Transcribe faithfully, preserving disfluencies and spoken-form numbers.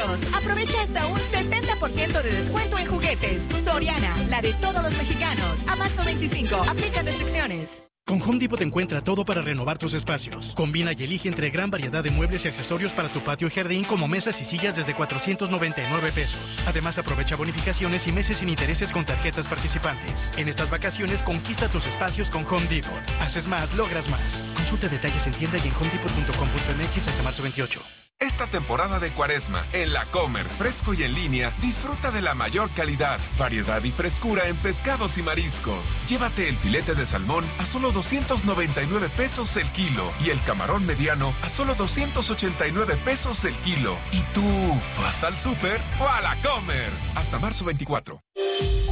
centímetros. Aprovecha hasta un setenta por ciento de descuento en juguetes. Soriana, la de todos los mexicanos. A marzo veinticinco, aplican restricciones. Con Home Depot encuentra todo para renovar tus espacios. Combina y elige entre gran variedad de muebles y accesorios para tu patio y jardín, como mesas y sillas desde cuatrocientos noventa y nueve pesos. Además, aprovecha bonificaciones y meses sin intereses con tarjetas participantes. En estas vacaciones, conquista tus espacios con Home Depot. Haces más, logras más. Consulta detalles en tienda y en home depot punto com punto m x hasta marzo veintiocho. Esta temporada de Cuaresma, en La Comer, fresco y en línea, disfruta de la mayor calidad, variedad y frescura en pescados y mariscos. Llévate el filete de salmón a solo doscientos noventa y nueve pesos el kilo y el camarón mediano a solo doscientos ochenta y nueve pesos el kilo. ¿Y tú, vas al súper o a La Comer? Hasta marzo veinticuatro.